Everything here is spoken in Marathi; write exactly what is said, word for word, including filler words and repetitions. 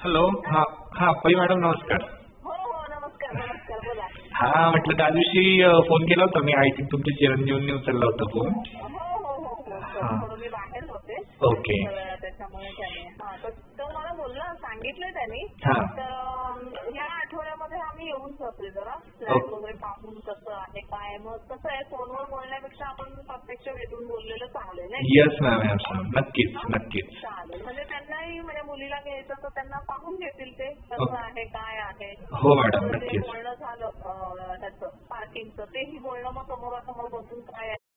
हॅलो. हा हा पै मॅडम नमस्कार. हो हो नमस्कार नमस्कार बोला. हा म्हटलं त्या दिवशी फोन केला होता मी, आय थिंक तुमच्या चिरंजीवनी उचलला होता फोन. हो हो हो हो हा. थोडं मी बाहेर होते ओके. तर त्याच्यामुळे त्याने हा तर तो मला बोलला सांगितलं त्यांनी. हा. तर अं, या आठवड्यामध्ये आम्ही येऊन जातोय जरा फ्लॅट वगैरे पाहून कसं आहे काय. मग कसं आहे फोनवर बोलण्यापेक्षा आपण प्रत्यक्ष भेटून बोललेलं चांगलं आहे नाही येस मॅम येस मॅम नक्कीच नक्कीच. चालेल. म्हणजे त्यांनाही म्हणजे मुलीला घ्यायचं तर त्यांना पाहून घेतील ते कसं आहे काय आहे. हो मॅडम ते नक्कीच. बोलणं झालं अं, त्याचं पार्किंगचं तेही बोलणं मग समोरासमोर बसून काय